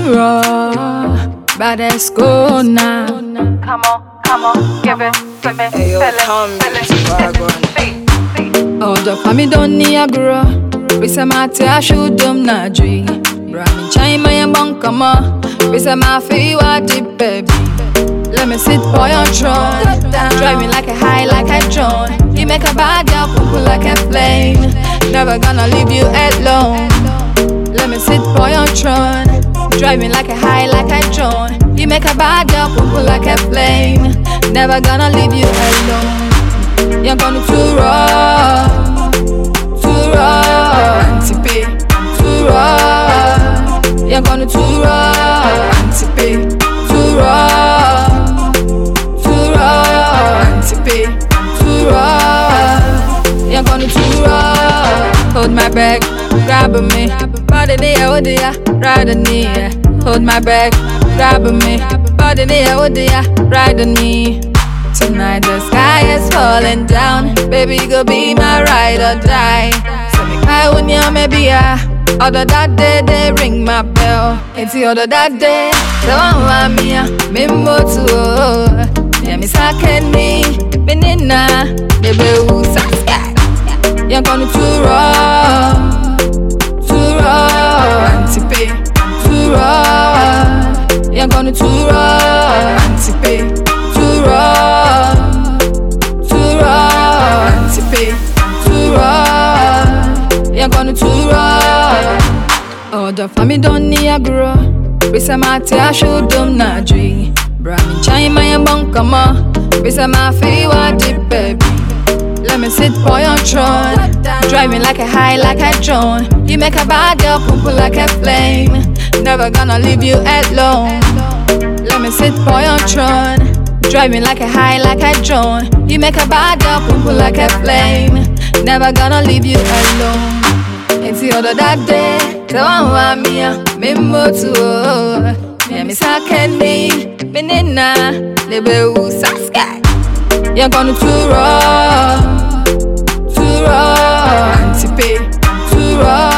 too raw, but let's go now. Come on, give it to me. Hey, yo, Oh, the family don't need a grow. We say my tea, shoot them na dream. Brahmin chime my bunk, come on. We say my fee, what deep, baby. Let me sit for your throne. Drive me like a high, like a drone. You make a bad girl purple like a flame. Never gonna leave you alone. Let me sit for your throne. Drive me like a high, like a drone. You make a bad girl purple like a flame. Never gonna leave you alone. You're gonna too raw, too raw. Anti-pay, too raw. You're gonna too raw, anti-pay, too raw. You're gonna too raw. Hold my back, grab me. Body there, oh dear, ride on me. Hold my back, grab me. Body there, oh dear, ride on me. Tonight the sky is falling down. Baby, go be my ride or die. So me cry when you maybe other that day they ring my bell. It's the other that day. So I'm me more too. Yeah, me second me. Benina, the blue sky. You're gonna too raw, too raw. Anti-pay, too raw. You're gonna too raw, anti-pay, too raw, too raw. Anti-pay, too raw. You're gonna too raw. Oh, the family don't need a grow. We say my tea, shoot them na dream. Brahmin chime my bunk, come on. We say my fee, what deep, baby. Let me sit for your throne. Drive me like a high, like a drone. You make a bad girl purple like a flame. Never gonna leave you alone. Let me sit for your throne. Drive me like a high, like a drone. You make a bad girl purple like a flame. Never gonna leave you alone. It's the other that day. So I'm me more too. Yeah, me second me. Benina, the blue sky. You're gonna too raw, too raw. Anti-pay, too raw.